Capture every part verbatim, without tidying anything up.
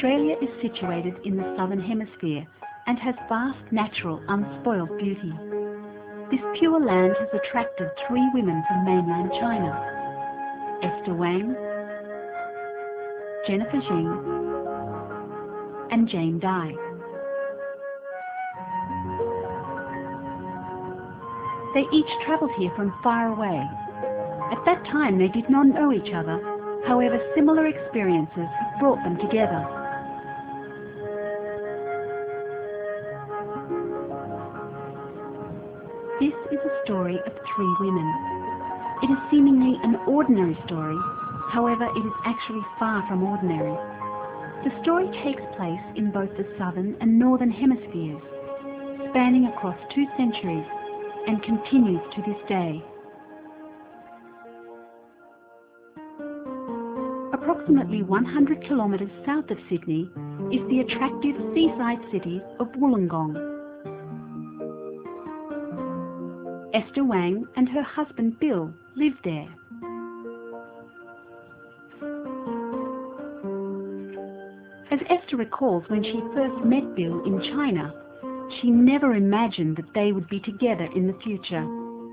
Australia is situated in the southern hemisphere and has vast natural unspoiled beauty. This pure land has attracted three women from mainland China: Esther Wang, Jennifer Xing and Jane Dai. They each travelled here from far away. At that time they did not know each other, however similar experiences have brought them together. This is a story of three women. It is seemingly an ordinary story, however it is actually far from ordinary. The story takes place in both the southern and northern hemispheres, spanning across two centuries, and continues to this day. Approximately one hundred kilometres south of Sydney is the attractive seaside city of Wollongong. Esther Wang and her husband Bill live there. As Esther recalls, when she first met Bill in China, she never imagined that they would be together in the future.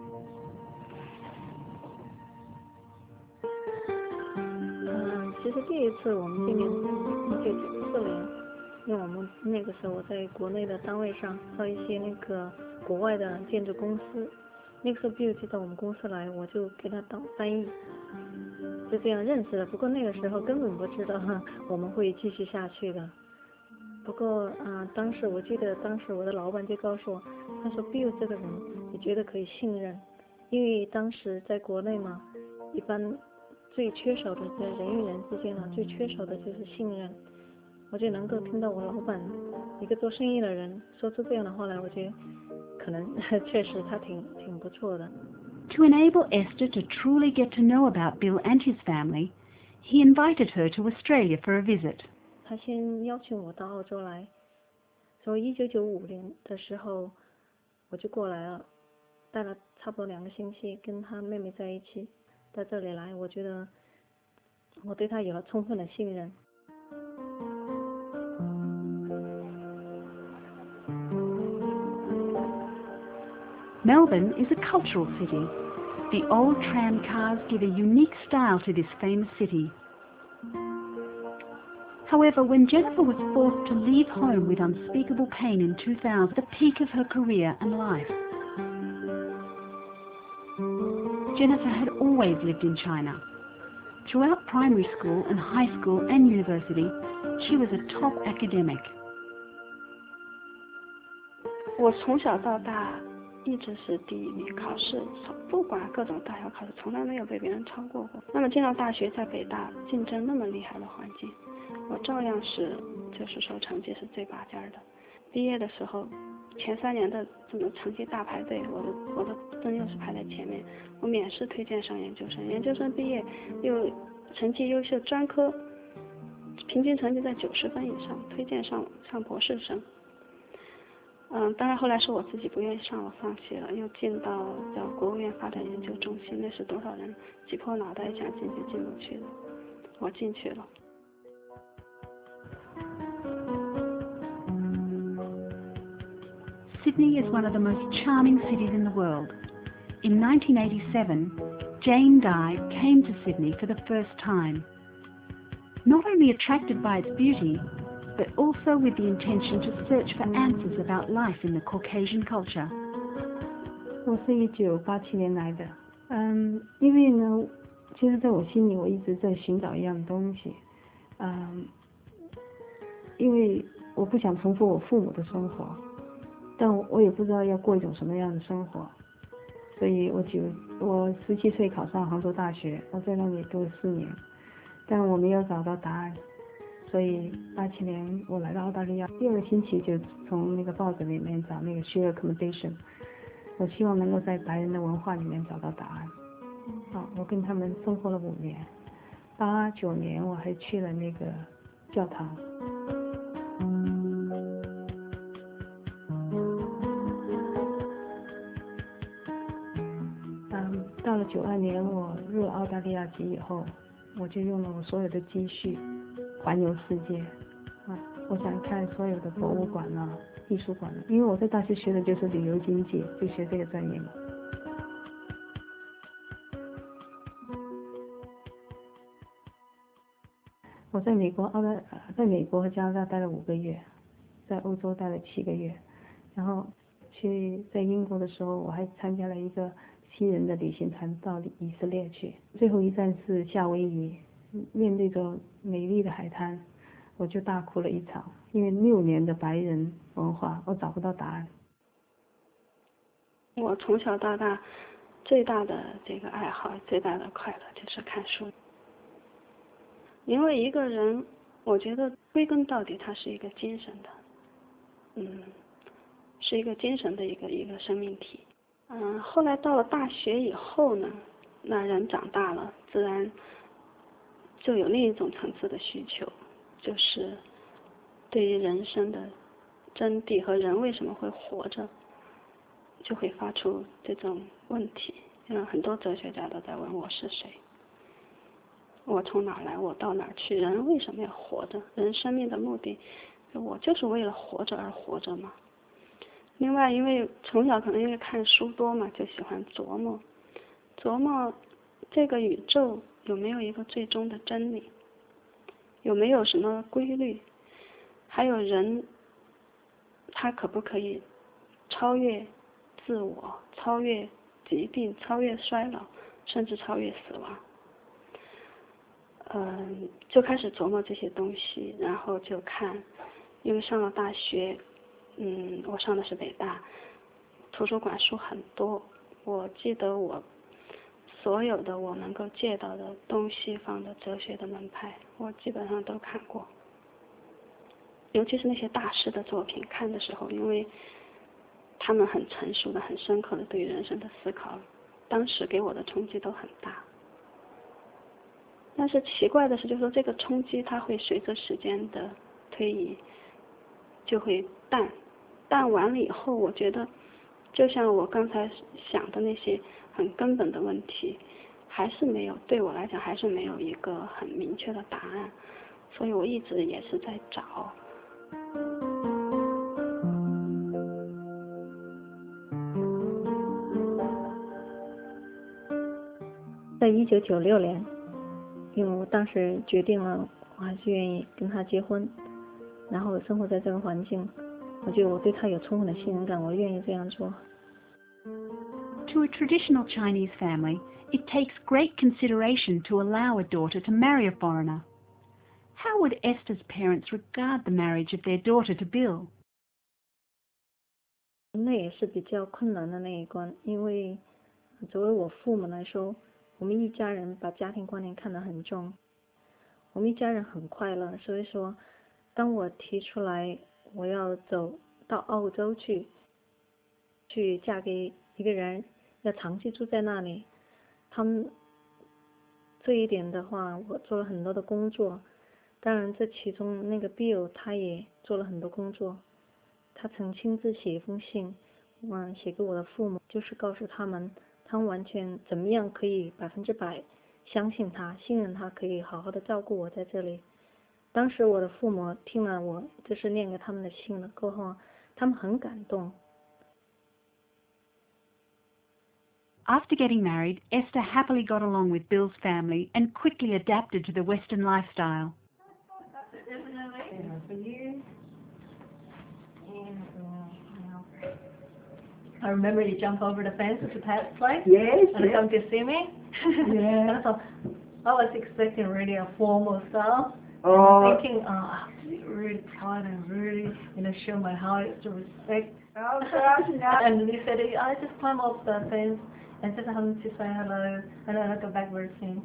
嗯，其实第一次我们见面是一九九四年，因为我们那个时候我在国内的单位上和一些那个国外的建筑公司，那个时候 Bill 就到我们公司来，我就给他当翻译，就这样认识了。不过那个时候根本不知道我们会继续下去的。不过啊、呃，当时我记得当时我的老板就告诉我，他说 Bill 这个人你觉得可以信任，因为当时在国内嘛，一般最缺少的在人与人之间呢，最缺少的就是信任。我就能够听到我老板一个做生意的人说出这样的话来，我觉得可能确实他挺挺不错的。 To enable Esther to truly get to know about Bill and his family, he invited her to Australia for a visit. 他先邀请我到澳洲来，所以一九九五年的时候我就过来了，待了差不多两个星期，跟他妹妹在一起到这里来，我觉得我对他有了充分的信任。 Melbourne is a cultural city. The old tram cars give a unique style to this famous city. However, when Jennifer was forced to leave home with unspeakable pain in two thousand, the peak of her career and life, Jennifer had always lived in China. Throughout primary school and high school and university, she was a top academic. 我从小到大一直是第一名，考试不管各种大小考试，从来没有被别人超过过。那么进到大学，在北大竞争那么厉害的环境，我照样是就是说成绩是最拔尖的。毕业的时候，前三年的这么成绩大排队，我的我的分又是排在前面，我免试推荐上研究生，研究生毕业又成绩优秀，专科平均成绩在九十分以上，推荐上上博士生。嗯，当然后来是我自己不愿意上，我放弃了，又进到叫国务院发展研究中心，那是多少人挤破脑袋想进去进不去的，我进去了。 Sydney is one of the most charming cities in the world. In nineteen eighty-seven, Jane Dai came to Sydney for the first time. Not only attracted by its beauty, but also with the intention to search for answers about life in the Caucasian culture. 我是一九八七年来的，嗯，因为呢，其实在我心里我一直在寻找一样东西，嗯，因为我不想重复我父母的生活，但我也不知道要过一种什么样的生活，所以我九我十七岁考上杭州大学，我在那里读了四年，但我没有找到答案。所以八七年我来到澳大利亚，第二个星期就从那个报纸里面找那个 share accommodation， 我希望能够在白人的文化里面找到答案。好，我跟他们生活了五年，八九年我还去了那个教堂。嗯，到了九二年我入了澳大利亚籍以后，我就用了我所有的积蓄环游世界， 我想看所有的博物馆啊、艺术馆啊，因为我在大学学的就是旅游经济，就学这个专业嘛。我在美国、澳大，在美国和加拿大待了五个月，在欧洲待了七个月，然后去在英国的时候，我还参加了一个新人的旅行团到以色列去，最后一站是夏威夷，面对着美丽的海滩，我就大哭了一场，因为六年的白人文化，我找不到答案。 我从小到大最大的这个爱好，最大的快乐就是看书。因为一个人，我觉得归根到底，他是一个精神的，嗯，是一个精神的一个一个生命体。嗯，后来到了大学以后呢，那人长大了，自然就有另一种层次的需求，就是对于人生的真谛和人为什么会活着，就会发出这种问题。嗯，很多哲学家都在问我是谁。我从哪来，我到哪儿去？人为什么要活着？人生命的目的，我就是为了活着而活着嘛。另外，因为从小可能因为看书多嘛，就喜欢琢磨，琢磨这个宇宙有没有一个最终的真理，有没有什么规律，还有人，他可不可以超越自我，超越疾病，超越衰老，甚至超越死亡。嗯，就开始琢磨这些东西，然后就看，因为上了大学，嗯，我上的是北大，图书馆书很多，我记得我所有的我能够借到的东西方的哲学的门派，我基本上都看过，尤其是那些大师的作品，看的时候，因为他们很成熟的、很深刻的对于人生的思考，当时给我的冲击都很大。但是奇怪的是，就是说这个冲击它会随着时间的推移就会淡，淡完了以后，我觉得就像我刚才想的那些很根本的问题，还是没有，对我来讲还是没有一个很明确的答案，所以我一直也是在找。 在一九九六年，因为我当时决定了，我还是愿意跟他结婚，然后生活在这个环境，我觉得我对他有充分的信任感，我愿意这样做。 To a traditional Chinese family, it takes great consideration to allow a daughter to marry a foreigner. How would Esther's parents regard the marriage of their daughter to Bill? 那也是比较困难的那一关，因为作为我父母来说，我们一家人把家庭观念看得很重，我们一家人很快乐，所以说当我提出来我要走到澳洲去去嫁给一个人，要长期住在那里，他们这一点的话，我做了很多的工作，当然这其中那个 Bill 他也做了很多工作，他曾亲自写一封信，嗯，写给我的父母，就是告诉他们他们完全怎么样可以百分之百相信他，信任他，可以好好的照顾我在这里。当时我的父母听了我就是念给他们的信了过后，他们很感动。 After getting married, Esther happily got along with Bill's family and quickly adapted to the Western lifestyle. I remember you jump over the fence to Pat's place. Yes, and yes. come to see me. Yeah. And I thought, I was expecting really a formal style. Oh. And thinking, oh, I have to be really proud and really, you know, show my highest respect. Oh gosh, no. And he said, I just climb up the fence and just home to say hello, and then I go backwards soon.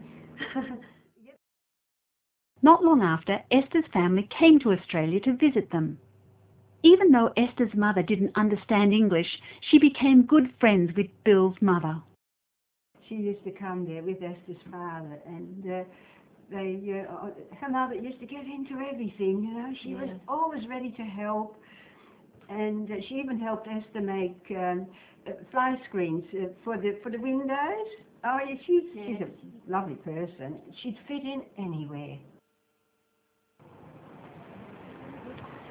Not long after, Esther's family came to Australia to visit them. Even though Esther's mother didn't understand English, she became good friends with Bill's mother. She used to come there with Esther's father, and uh, they, uh, her mother used to get into everything, you know. She yeah. was always ready to help, and uh, she even helped Esther make um, uh, fly screens uh, for the for the windows. Oh, yeah, she's yeah. she's a lovely person. She'd fit in anywhere.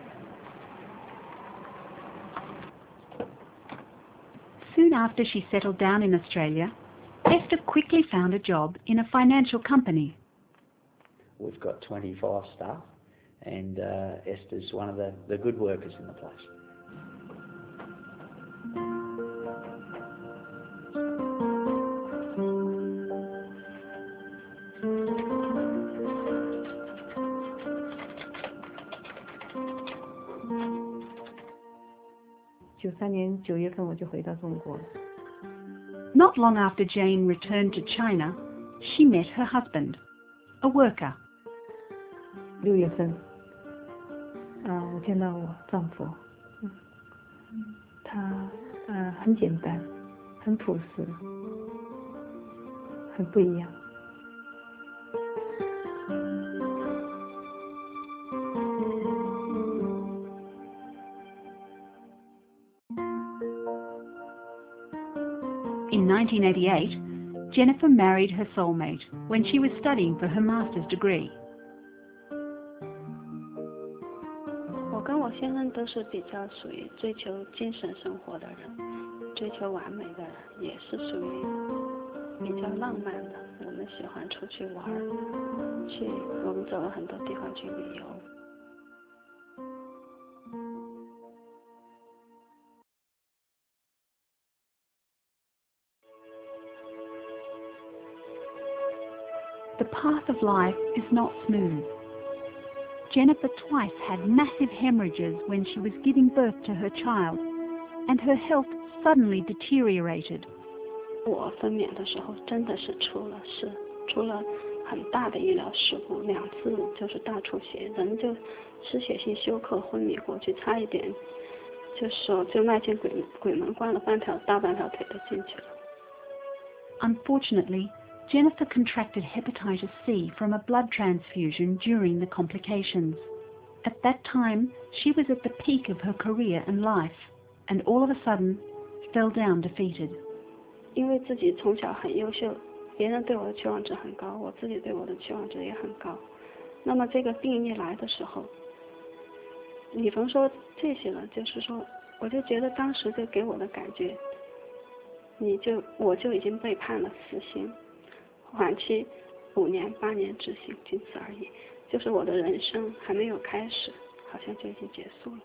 soon after she settled down in Australia, Esther quickly found a job in a financial company. We've got twenty-five staff, and uh, Esther's one of the, the good workers in the place. 九三年九月份我就回到中国了。 Not long after Jane returned to China, she met her husband, a worker. 六月份，啊，我见到我丈夫，嗯，他呃很简单，很朴实，很不一样。 In nineteen eighty-eight, Jennifer married her soulmate when she was studying for her master's degree. 我跟我先生都是比较属于追求精神生活的人，追求完美的人，也是属于比较浪漫的。我们喜欢出去玩，去我们走了很多地方去旅游。 The path of life is not smooth. Jennifer twice had massive hemorrhages when she was giving birth to her child, and her health suddenly deteriorated. 我分娩的时候真的是出了事，出了很大的医疗事故，两次就是大出血，人就失血性休克昏迷过去，差一点就手就迈进鬼鬼门关了，半条大半条腿都进去了。 Unfortunately, Jennifer contracted hepatitis C from a blood transfusion during the complications. At that time, she was at the peak of her career and life, and all of a sudden fell down defeated. 因为自己从小很优秀，别人对我的期望值很高，我自己对我的期望值也很高。那么这个病一来的时候，你甭说这些了，就是说，我就觉得当时就给我的感觉，你就我就已经被判了死刑。缓期五年八年执行，仅此而已，就是我的人生还没有开始，好像就已经结束了。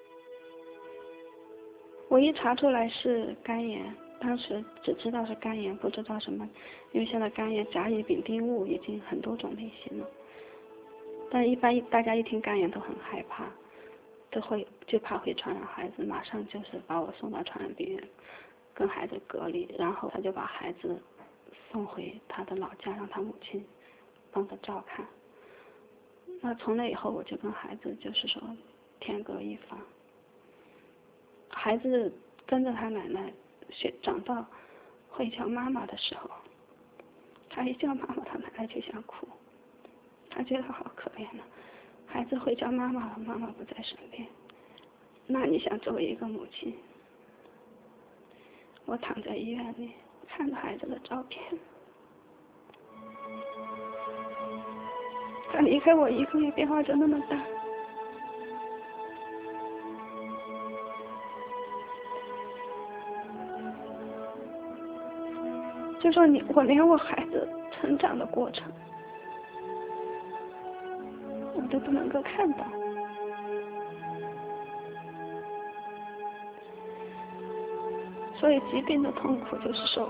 我一查出来是肝炎，当时只知道是肝炎，不知道什么，因为现在肝炎甲乙丙丁戊已经很多种类型了。但一般大家一听肝炎都很害怕，都会就怕会传染孩子，马上就是把我送到传染病院，跟孩子隔离，然后他就把孩子送回他的老家，让他母亲帮他照看。那从那以后，我就跟孩子就是说天各一方。孩子跟着他奶奶学长到会叫妈妈的时候，他一叫妈妈，他奶奶就想哭，他觉得好可怜呢。孩子会叫妈妈了，妈妈不在身边，那你想作为一个母亲，我躺在医院里看着孩子的照片，他离开我一个月变化就那么大，就说你我连我孩子成长的过程我都不能够看到，所以疾病的痛苦就是说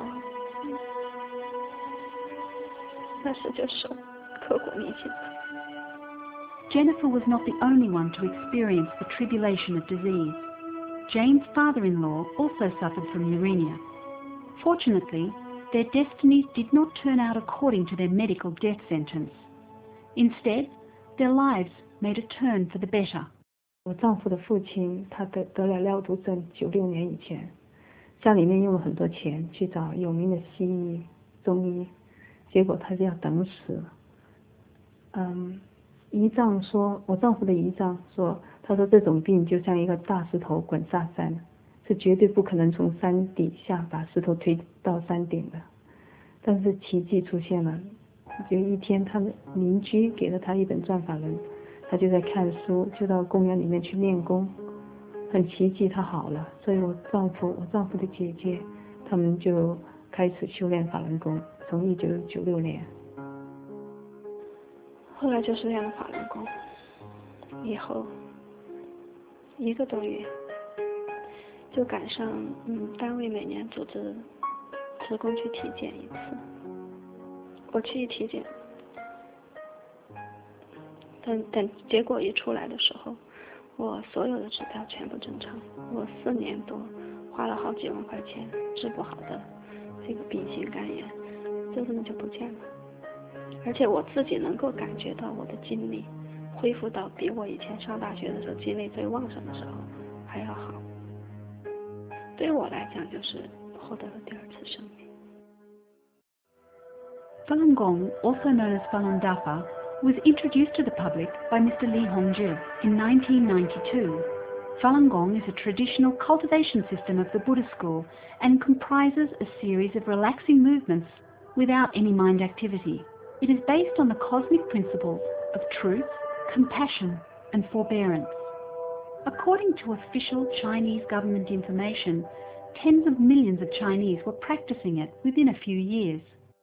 那是就是刻骨铭心的。 Jennifer was not the only one to experience the tribulation of disease. Jane's father-in-law also suffered from uremia. Fortunately, their destinies did not turn out according to their medical death sentence. Instead, their lives made a turn for the better. 我丈夫的父亲他得得了尿毒症，九六年以前，家里面用了很多钱去找有名的西医、中医，结果他就要等死了。嗯，姨丈说，我丈夫的姨丈说，他说这种病就像一个大石头滚下山，是绝对不可能从山底下把石头推到山顶的。但是奇迹出现了，就一天他的邻居给了他一本转法轮，他就在看书，就到公园里面去练功，很奇迹他好了。所以我丈夫我丈夫的姐姐他们就开始修炼法轮功，从一九九六年。 后来就是练了法轮功，以后一个多月就赶上嗯单位每年组织职工去体检一次，我去一体检，等等结果一出来的时候，我所有的指标全部正常，我四年多花了好几万块钱治不好的这个丙型肝炎就这么就不见了，而且我自己能够感觉到我的精力恢复到比我以前上大学的时候精力最旺盛的时候还要好，对于我来讲就是获得了第二次生命。 Falun Gong, also known as Falun Dafa, was introduced to the public by Mister Li Hongzhi in nineteen ninety-two. Falun Gong is a traditional cultivation system of the Buddhist school and comprises a series of relaxing movements without any mind activity. It is based on the cosmic principles of truth, compassion and forbearance. According to official Chinese government information, tens of millions of Chinese were practicing it within a few years.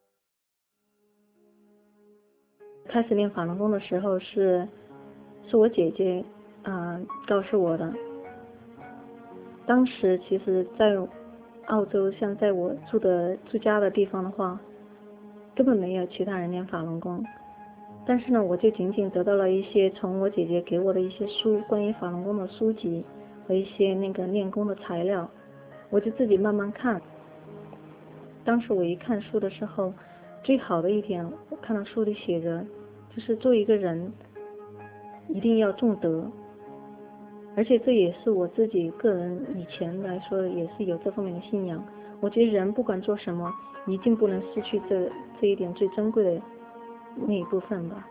开始练法轮功的时候是是我姐姐啊、呃、告诉我的。当时其实在澳洲，像在我住的住家的地方的话，根本没有其他人练法轮功。但是呢，我就仅仅得到了一些从我姐姐给我的一些书，关于法轮功的书籍和一些那个练功的材料，我就自己慢慢看。当时我一看书的时候，最好的一点，我看到书里写着，就是做一个人一定要重德，而且这也是我自己个人以前来说也是有这方面的信仰。我觉得人不管做什么，一定不能失去这这一点最珍贵的那一部分吧。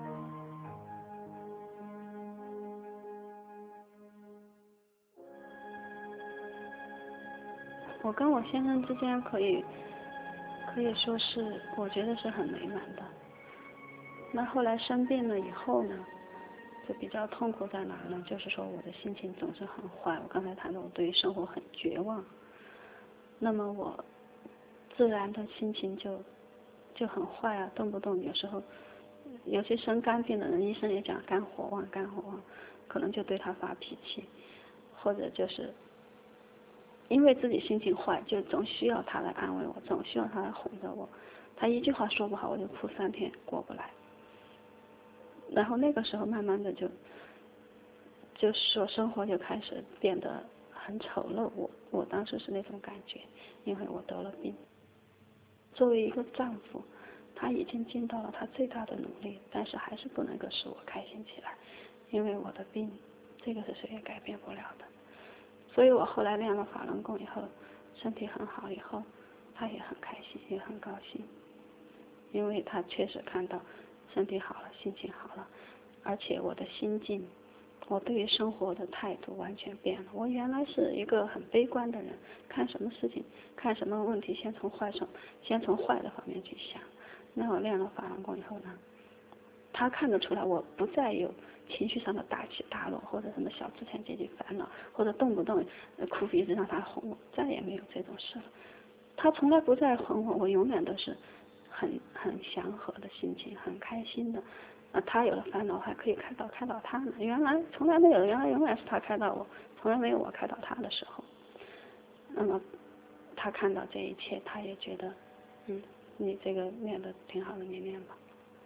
我跟我先生之间可以可以说是我觉得是很美满的。那后来生病了以后呢，就比较痛苦在哪呢？就是说我的心情总是很坏，我刚才谈到我对于生活很绝望，那么我自然的心情就就很坏啊，动不动有时候尤其生肝病的人，医生也讲肝火旺肝火旺，可能就对他发脾气，或者就是因为自己心情坏，就总需要他来安慰我，总需要他来哄着我，他一句话说不好我就哭三天过不来。然后那个时候慢慢的就就是说生活就开始变得很丑陋，我我当时是那种感觉，因为我得了病。作为一个丈夫，他已经尽到了他最大的努力，但是还是不能够使我开心起来，因为我的病，这个是谁也改变不了的。所以我后来练了法轮功以后，身体很好以后，他也很开心，也很高兴，因为他确实看到身体好了，心情好了，而且我的心境，我对于生活的态度完全变了。我原来是一个很悲观的人，看什么事情，看什么问题，先从坏上，先从坏的方面去想。那我练了法轮功以后呢，他看得出来我不再有情绪上的大起大落，或者什么小资产阶级烦恼，或者动不动哭鼻子让他哄我，再也没有这种事了。他从来不再哄我，我永远都是很很祥和的心情，很开心的。呃，他有了烦恼还可以开导开导他呢，原来从来没有，原来永远是他开导我，从来没有我开导他的时候。那么他看到这一切，他也觉得，嗯，你这个练的挺好的，你练吧。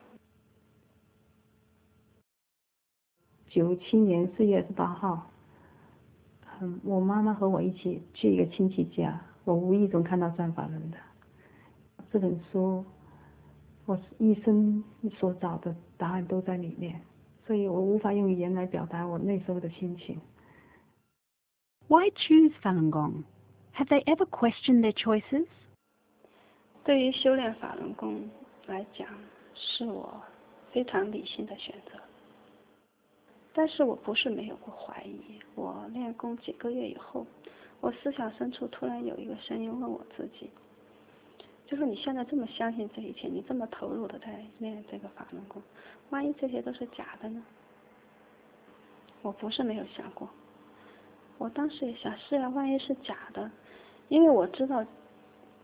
九七年四月二十八号，嗯，我妈妈和我一起去一个亲戚家，我无意中看到转法轮的这本书，我一生所找的答案都在里面，所以我无法用语言来表达我那时候的心情。 Why choose Falun Gong? Have they ever questioned their choices? 对于修炼法轮功来讲，是我非常理性的选择。但是我不是没有过怀疑，我练功几个月以后，我思想深处突然有一个声音问我自己，就是你现在这么相信这一切，你这么投入的在练这个法轮功，万一这些都是假的呢？我不是没有想过，我当时也想是啊，万一是假的，因为我知道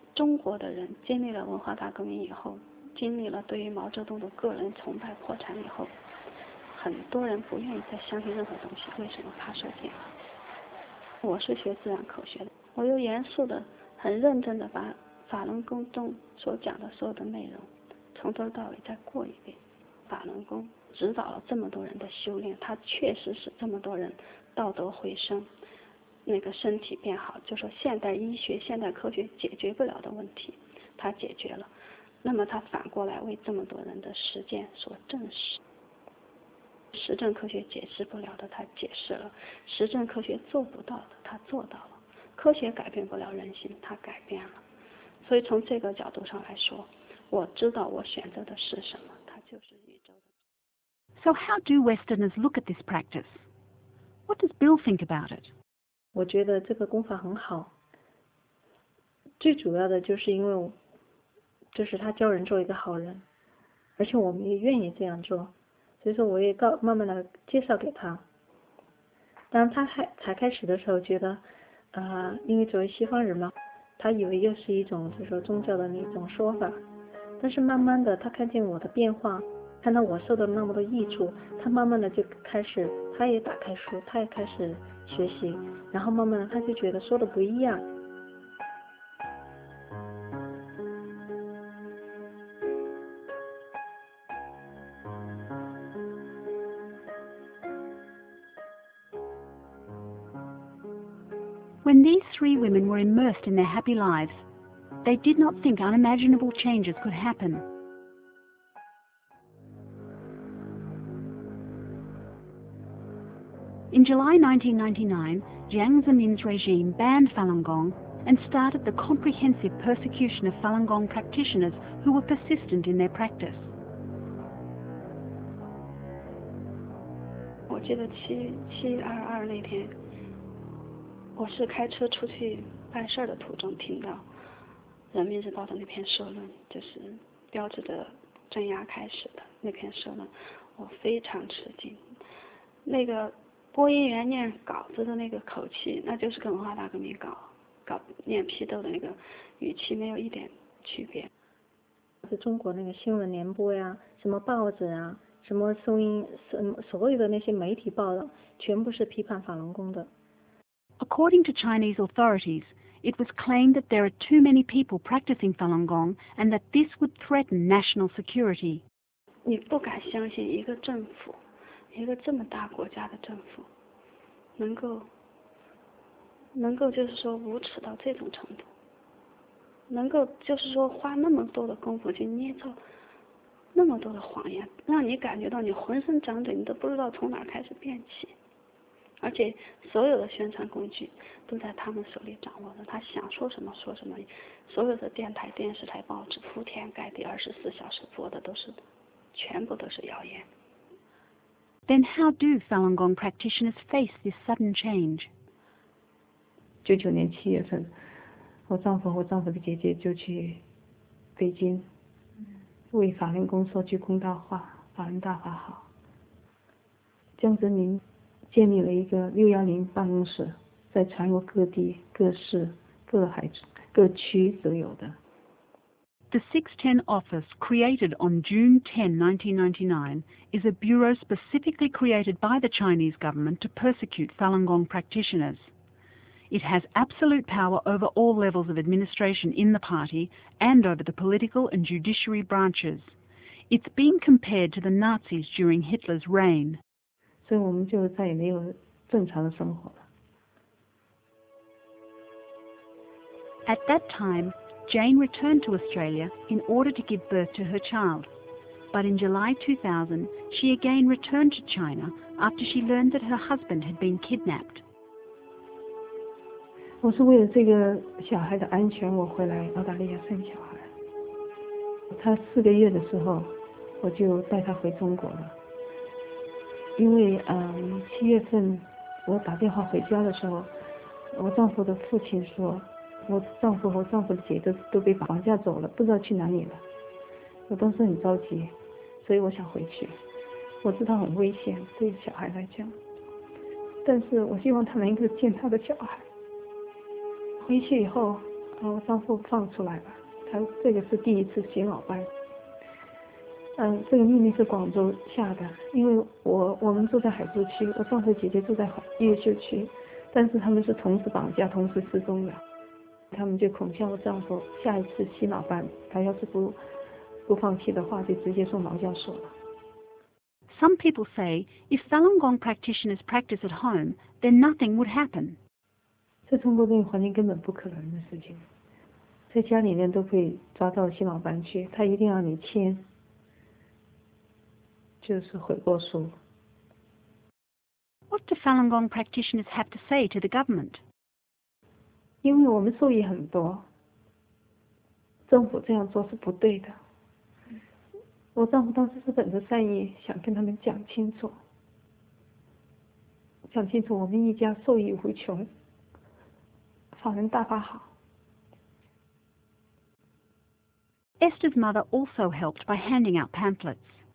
中国的人经历了文化大革命以后，经历了对于毛泽东的个人崇拜破产以后，很多人不愿意再相信任何东西。为什么？怕受骗。我是学自然科学的，我又严肃的、很认真的把法轮功中所讲的所有的内容，从头到尾再过一遍。法轮功指导了这么多人的修炼，它确实使这么多人道德回升，那个身体变好。就说现代医学、现代科学解决不了的问题，它解决了。那么它反过来为这么多人的实践所证实。实证科学解释不了的，它解释了；实证科学做不到的，它做到了。科学改变不了人心，它改变了。所以从这个角度上来说，我知道我选择的是什么，它就是宇宙的。 So how do Westerners look at this practice? What does Bill think about it? 我觉得这个功法很好，最主要的就是因为我，就是他教人做一个好人，而且我们也愿意这样做。所以说我也告慢慢的介绍给他。当他还才开始的时候觉得，呃，因为作为西方人嘛，他以为又是一种就是说宗教的那种说法。但是慢慢的他看见我的变化，看到我受到那么多益处，他慢慢的就开始，他也打开书，他也开始学习，然后慢慢的他就觉得说的不一样。 When these three women were immersed in their happy lives, they did not think unimaginable changes could happen. In July nineteen ninety-nine, Jiang Zemin's regime banned Falun Gong and started the comprehensive persecution of Falun Gong practitioners who were persistent in their practice. 我记得七七二二那天，我是开车出去办事的途中听到《人民日报》的那篇社论，就是标志着镇压开始的那篇社论，我非常吃惊。那个播音员念稿子的那个口气，那就是跟文化大革命搞搞念批斗的那个语气没有一点区别。 是中国那个新闻联播呀，什么报纸啊，什么收音，所有的那些媒体报道，全部是批判法轮功的。 According to Chinese authorities, it was claimed that there are too many people practicing Falun Gong and that this would threaten national security. 你不敢相信一个政府，一个这么大国家的政府，能够能够就是说无耻到这种程度，能够就是说花那么多的功夫去捏造那么多的谎言，让你感觉到你浑身长疹，你都不知道从哪儿开始变起。而且所有的宣传工具都在他们手里掌握着，他想说什么说什么，所有的电台、电视台、报纸铺天盖地，二十四小时播的都是，全部都是谣言。 Then how do Falun Gong practitioners face this sudden change? 九九年七月份，我丈夫和我丈夫的姐姐就去北京，为法轮功说句公道话，法轮大法好。江泽民建立了一个六一零办公室，在全国各地、各市、各海、各区都有的。 The six ten office, created on June tenth, nineteen ninety-nine, is a bureau specifically created by the Chinese government to persecute Falun Gong practitioners. It has absolute power over all levels of administration in the party and over the political and judiciary branches. It's being compared to the Nazis during Hitler's reign. 所以我们就再也没有正常的生活了。 At that time, Jane returned to Australia in order to give birth to her child. But in July two thousand, she again returned to China after she learned that her husband had been kidnapped. 我是为了这个小孩的安全，我回来澳大利亚生小孩。他四个月的时候，我就带他回中国了。因为嗯七月份我打电话回家的时候，我丈夫的父亲说，我丈夫和丈夫的姐都都被绑架走了，不知道去哪里了。我当时很着急，所以我想回去。我知道很危险，对小孩来讲，但是我希望他能够见他的小孩。回去以后， 把我丈夫放出来吧，他这个是第一次洗脑班。嗯，这个命令是广州下的，因为我我们住在海珠区，我丈夫姐姐住在越秀区，但是他们是同时绑架，同时失踪的。他们就恐吓我丈夫，下一次洗脑班，他要是不不放弃的话，就直接送劳教所了。 Some people say if Falun Gong practitioners practice at home, then nothing would happen. 在中国这个环境根本不可能的事情，在家里面都可以抓到洗脑班去，他一定要你签，就是悔过书。 What do Falun Gong practitioners have to say to the government? 因为我们受益很多，政府这样做是不对的。我丈夫当时是本着善意，想跟他们讲清楚，讲清楚我们一家受益无穷，法人大法好。 Esther's mother also helped by handing out pamphlets.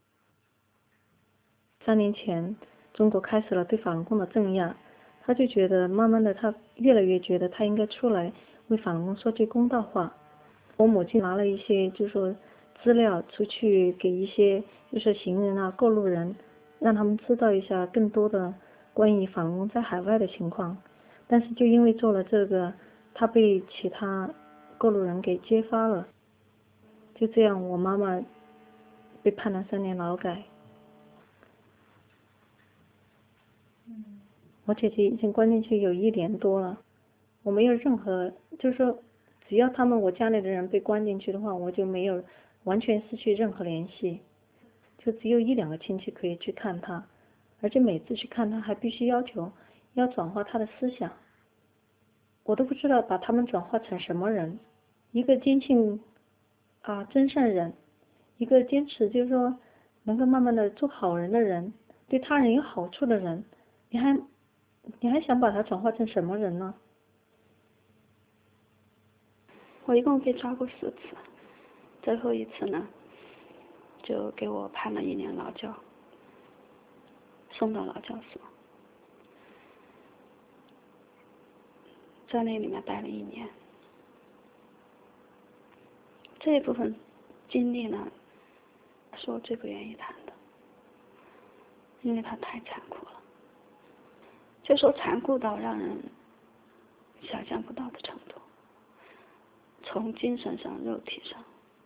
三年前，中国开始了对法轮功的镇压，他就觉得慢慢的，他越来越觉得他应该出来为法轮功说句公道话。我母亲拿了一些就是说资料出去给一些就是行人啊、过路人，让他们知道一下更多的关于法轮功在海外的情况。但是就因为做了这个，他被其他过路人给揭发了，就这样我妈妈被判了三年劳改。我姐姐已经关进去有一年多了，我没有任何，就是说只要他们我家里的人被关进去的话，我就没有完全失去任何联系，就只有一两个亲戚可以去看他，而且每次去看他还必须要求要转化他的思想，我都不知道把他们转化成什么人，一个坚信啊真善人，一个坚持就是说能够慢慢的做好人的人，对他人有好处的人，你还你还想把他转化成什么人呢？ 我一共被抓过四次，最后一次呢，就给我判了一年劳教，送到劳教所，在那里面待了一年。这一部分经历呢，是我最不愿意谈的，因为它太残酷了，就说残酷到让人想象不到的程度。从精神上、肉体上，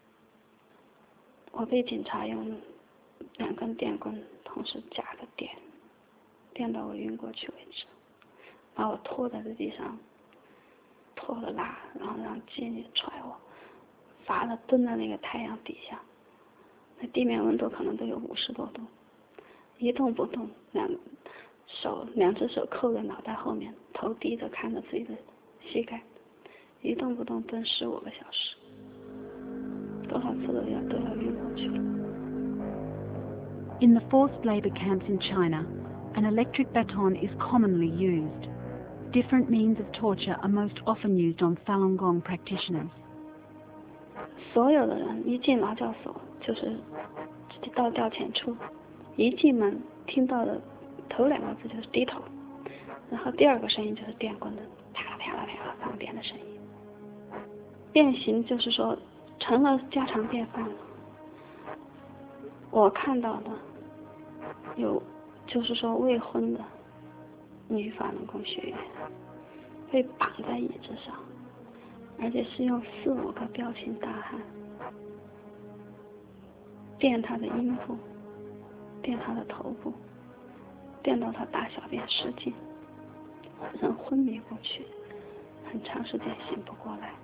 我被警察用两根电棍同时夹着电，电到我晕过去为止，把我拖在这地上，拖了拉，然后让监狱踹我，罚了蹲在那个太阳底下，那地面温度可能都有五十多度，一动不动，两手两只手扣在脑袋后面，头低着看着自己的膝盖。一动不动蹲十五个小时，多少次都要都要晕过去了。 In the forced labor camps in China, an electric baton is commonly used. Different means of torture are most often used on Falun Gong practitioners. 所有的人一进劳教所就是到调遣处，一进门听到的头两个字就是低头，然后第二个声音就是电棍的啪啦啪啦啪啦放电的声音。变形就是说成了家常便饭了。我看到的有就是说未婚的女法轮功学员被绑在椅子上，而且是用四五个彪形大汉电他的阴部，电他的头部，电到他大小便失禁，人昏迷过去，很长时间醒不过来。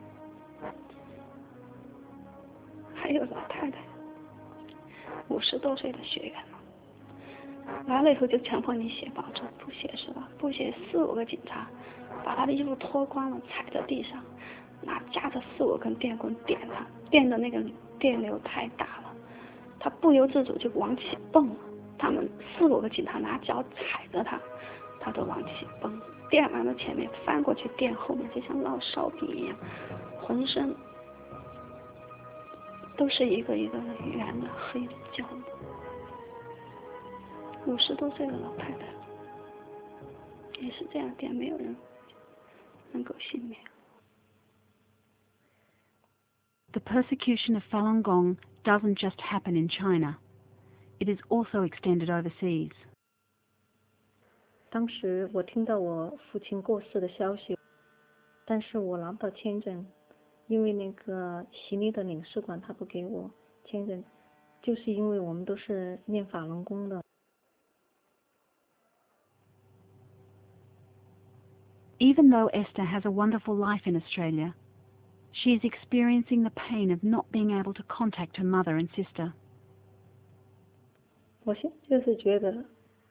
还有老太太，五十多岁的学员了，来了以后就强迫你写保证，不写是吧？不写，四五个警察把他的衣服脱光了，踩在地上，拿夹着四五根电棍电他，电的那个电流太大了，他不由自主就往起蹦了。他们四五个警察拿脚踩着他，他都往起蹦，电完了前面翻过去，电后面就像烙烧饼一样，浑身都是一个一个的圆的黑的焦的，五十多岁的老太太也是这样电，没有人能够幸免。 the persecution of Falun Gong doesn't just happen in China. It is also extended overseas. 当时我听到我父亲过世的消息，但是我拿不到签证，因为那个悉尼的领事馆他不给我签证，就是因为我们都是念法轮功的。 Even though Esther has a wonderful life in Australia, she is experiencing the pain of not being able to contact her mother and sister. 我现在就是觉得，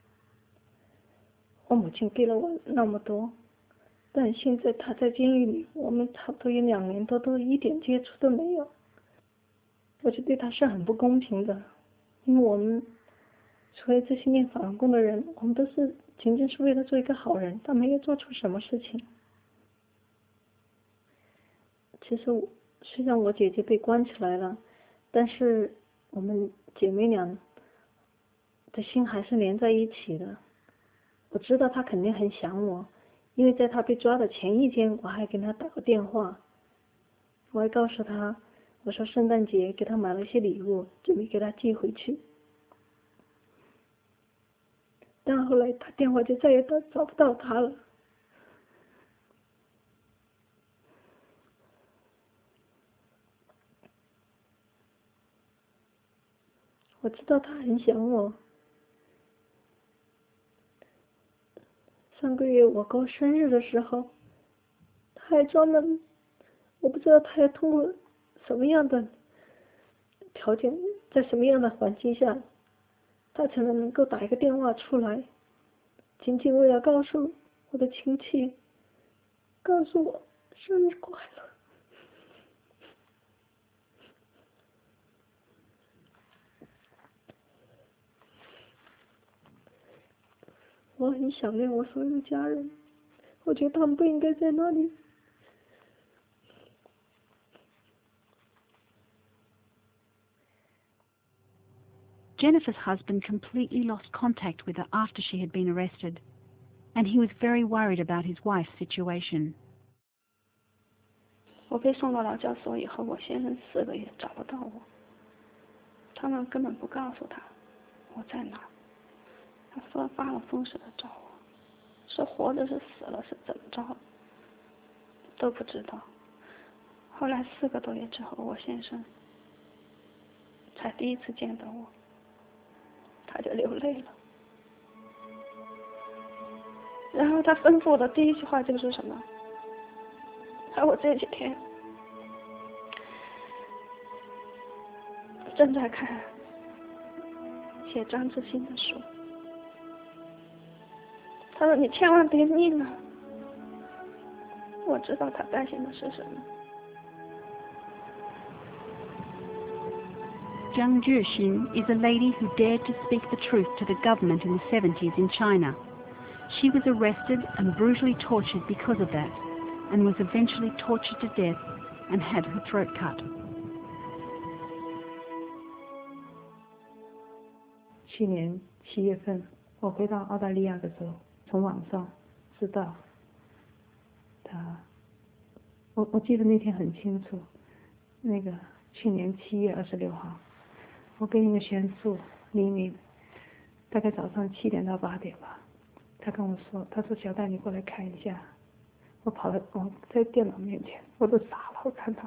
我母亲给了我那么多，但现在她在监狱里，我们差不多有两年多，都一点接触都没有。我就对她是很不公平的，因为我们除了这些念法轮功的人，我们都是仅仅是为了做一个好人，但没有做出什么事情。其实我虽然我姐姐被关起来了，但是我们姐妹俩的心还是连在一起的。我知道她肯定很想我，因为在她被抓的前一天，我还给她打过电话，我还告诉她，我说圣诞节给她买了一些礼物，准备给她寄回去。但后来她电话就再也找找不到她了。我知道她很想我。上个月我过生日的时候，他还专门，我不知道他要通过什么样的条件，在什么样的环境下，他才能够打一个电话出来，仅仅为了告诉我的亲戚，告诉我生日快乐。我很想念我所有的家人，我觉得他们不应该在那里。 Jennifer's husband completely lost contact with her after she had been arrested, and he was very worried about his wife's situation. 我被送到劳教所以后，我先生四个月找不到我，他们根本不告诉他我在哪。他发发了疯似的找我，是活着是死了是怎么着都不知道。后来四个多月之后，我先生才第一次见到我，他就流泪了。然后他吩咐我的第一句话就是什么？他说我这几天正在看写张志新的书。他说你千万别念了，我知道他担心的是什么。 Zhang Zhixin is a lady who dared to speak the truth to the government in the seventies in China. She was arrested and brutally tortured because of that, and was eventually tortured to death and had her throat cut. 去年七月份，我回到澳大利亚的时候，从网上知道他，我我记得那天很清楚，那个去年七月二十六号，我跟一个学员住黎明，大概早上七点到八点吧，他跟我说，他说小戴你过来看一下，我跑了，我在电脑面前，我都傻了，我看他，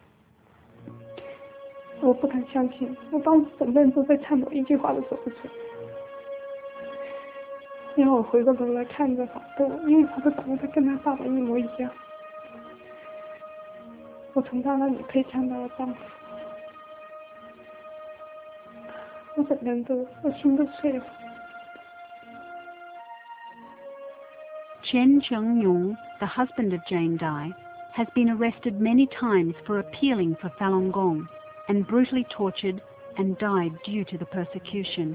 我不敢相信，我当时整个人都在颤抖，一句话都说不出。然后我回过头来看着他，都因为他的长得跟他爸爸一模一样。我从他那里可以看到我丈夫，我整个人都，我心都碎了。 Chen Zhengyong, the husband of Jane Dai, has been arrested many times for appealing for Falun Gong, and brutally tortured and died due to the persecution.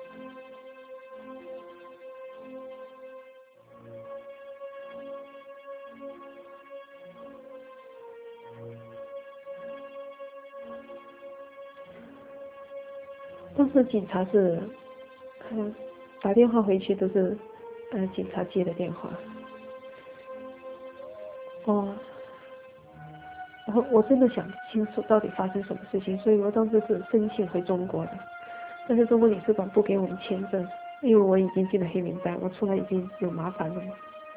当时警察是，嗯，打电话回去都是，呃，警察接的电话。我， 然后我真的想清楚到底发生什么事情，所以我当时是申请回中国的，但是中国领事馆不给我们签证，因为我已经进了黑名单，我出来已经有麻烦了嘛，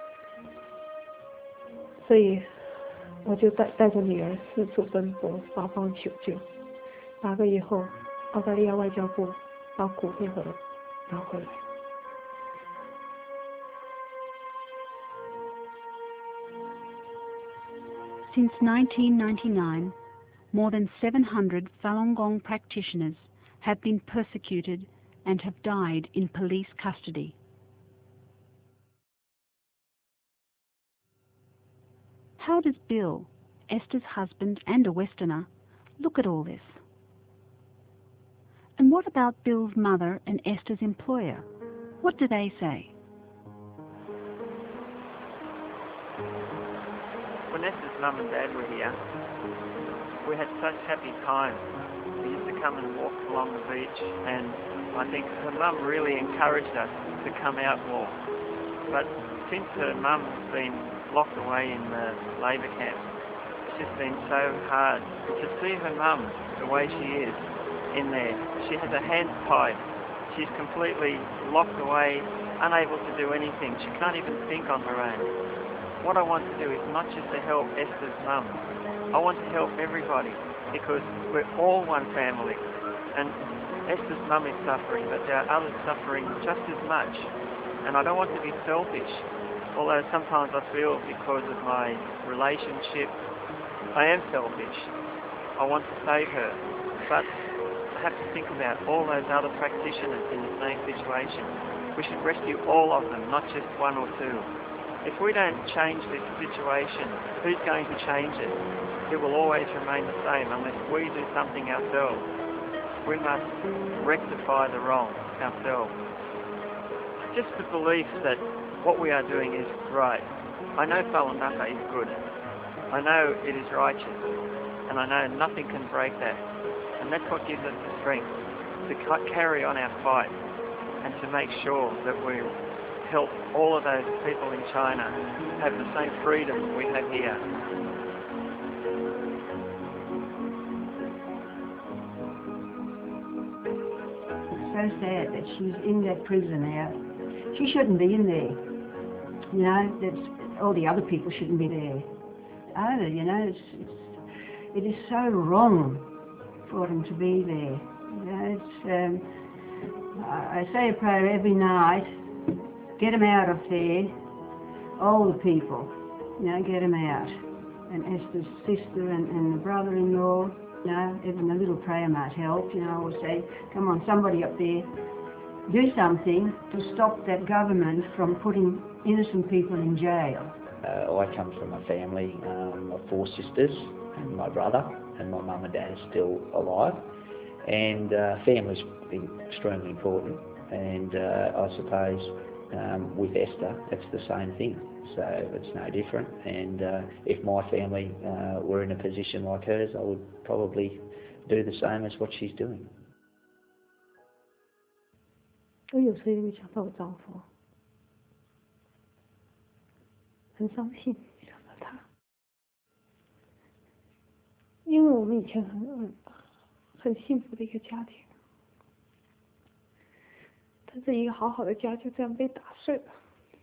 所以我就带带着女儿四处奔波，八方求救。八个月后，澳大利亚外交部把古内河拿回来。 Since nineteen ninety-nine, more than seven hundred Falun Gong practitioners have been persecuted and have died in police custody. How does Bill, Esther's husband and a Westerner, look at all this? And what about Bill's mother and Esther's employer? What do they say? When Esther's mum and dad were here, we had such happy times. We used to come and walk along the beach, and I think her mum really encouraged us to come out more. But since her mum's been locked away in the labour camp, it's just been so hard to see her mum the way she is in there. She has her hands tied. She's completely locked away, unable to do anything. She can't even think on her own. What I want to do is not just to help Esther's mum. I want to help everybody because we're all one family. And Esther's mum is suffering, but there are others suffering just as much. And I don't want to be selfish, although sometimes I feel because of my relationship, I am selfish. I want to save her. But I have to think about all those other practitioners in the same situation. We should rescue all of them, not just one or two. If we don't change this situation, who's going to change it? It will always remain the same unless we do something ourselves. We must rectify the wrong ourselves. Just the belief that what we are doing is right. I know Falun Dafa is good. I know it is righteous. And I know nothing can break that. And that's what gives us the strength to carry on our fight and to make sure that we help all of those people in China have the same freedom we have here. It's so sad that she's in that prison now. She shouldn't be in there. You know, that's, all the other people shouldn't be there either, you know. It's, it's, it is so wrong for them to be there. You know, it's, um, I, I say a prayer every night. Get them out of there, all the people, you know, get them out. And Esther's sister and, and the brother-in-law, you know, even a little prayer might help, you know, or say, come on, somebody up there, do something to stop that government from putting innocent people in jail. Uh, I come from a family um, of four sisters and my brother, and my mum and dad are still alive. And uh, family's extremely important, and uh, I suppose Um, with Esther, it's the same thing, so it's no different. And uh, if my family uh, were in a position like hers, I would probably do the same as what she's doing. 我有时候会想到我丈夫，很伤心想到他，因为我们以前很很幸福的一个家庭。但是一个好好的家就这样被打碎了。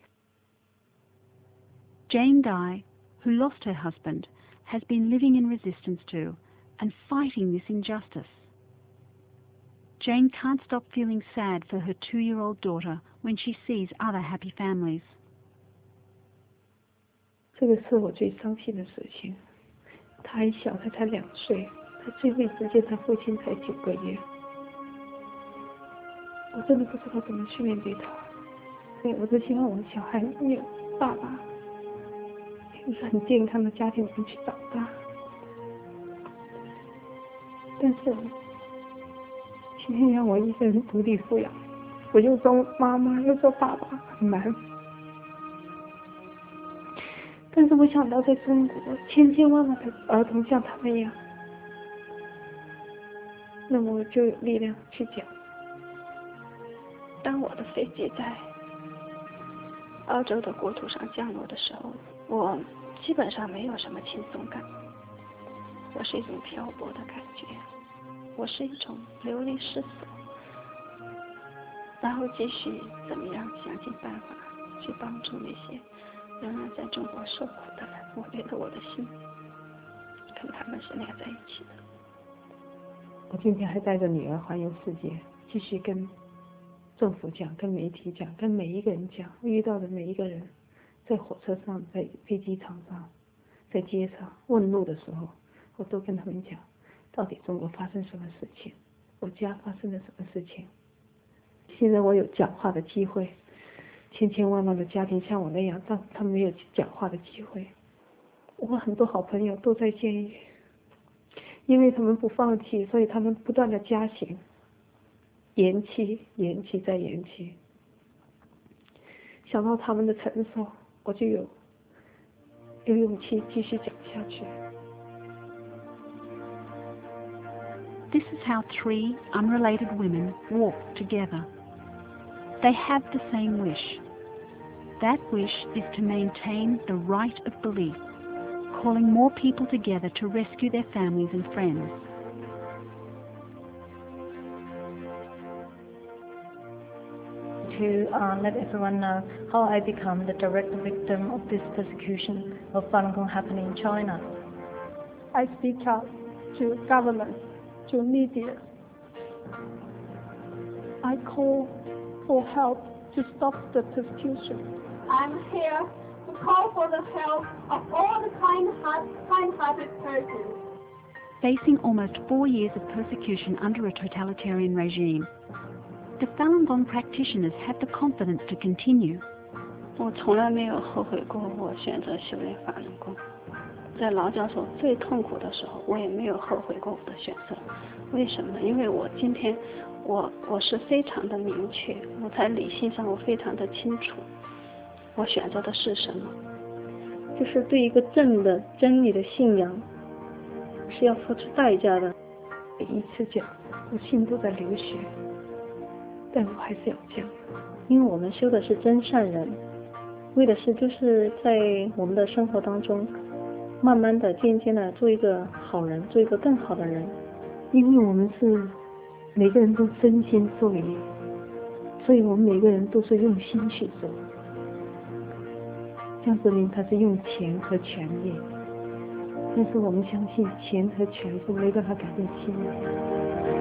Jane Guy, who lost her husband, has been living in resistance to and fighting this injustice. Jane can't stop feeling sad for her two-year-old daughter when she sees other happy families. 这个是我最伤心的事情。他还小，他才两岁，他最后一次见他父亲才九个月。我真的不知道怎么去面对他，所以我只希望我的小孩有爸爸，有个很健康的家庭里面去长大。但是今天让我一个人独立抚养，我又做妈妈又做爸爸，很难。但是我想到在中国，千千万万的儿童像他们一样，那么我就有力量去讲。当我的飞机在澳洲的国土上降落的时候，我基本上没有什么轻松感， 我是一种漂泊的感觉，我是一种流离失所，然后继续怎么样想尽办法去帮助那些仍然在中国受苦的人。我觉得我的心跟他们是连在一起的。 我今天还带着女儿环游世界，继续跟政府讲，跟媒体讲，跟每一个人讲，遇到的每一个人，在火车上，在飞机场上，在街上问路的时候，我都跟他们讲，到底中国发生什么事情，我家发生了什么事情。现在我有讲话的机会，千千万万的家庭像我那样，但他们没有讲话的机会。我很多好朋友都在监狱，因为他们不放弃，所以他们不断的加刑，延期延期再延期。想到他们的承受，我就有有勇气继续讲下去。 This is how three unrelated women walk together. They have the same wish. That wish is to maintain the right of belief, calling more people together to rescue their families and friends. To uh, let everyone know how I become the direct victim of this persecution of Falun Gong happening in China. I speak out to government, to media. I call for help to stop the persecution. I'm here to call for the help of all the kind-hearted, kind-hearted persons. Facing almost four years of persecution under a totalitarian regime, the Falun Gong practitioners have the confidence to continue. 我从来没有后悔过我选择修炼法轮功。在劳教所最痛苦的时候，我也没有后悔过我的选择。为什么呢？因为我今天我我是非常的明确，我在理性上我非常的清楚，我选择的是什么。 就是对一个正的真理的信仰是要付出代价的。 每一次讲，我心都在流血，但我还是要讲， 因为我们修的是真善人，为的是就是在我们的生活当中，慢慢的、渐渐的做一个好人，做一个更好的人。 因为我们是每个人都真心受益，所以我们每个人都是用心去做。江泽民他是用钱和权力，但是我们相信钱和权是没办法改变心的。